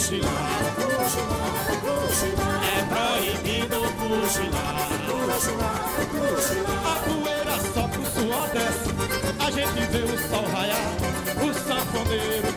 cochilar. É proibido cochilar. A poeira só pro suor desce, a gente vê o sol raiar, o sanfoneiro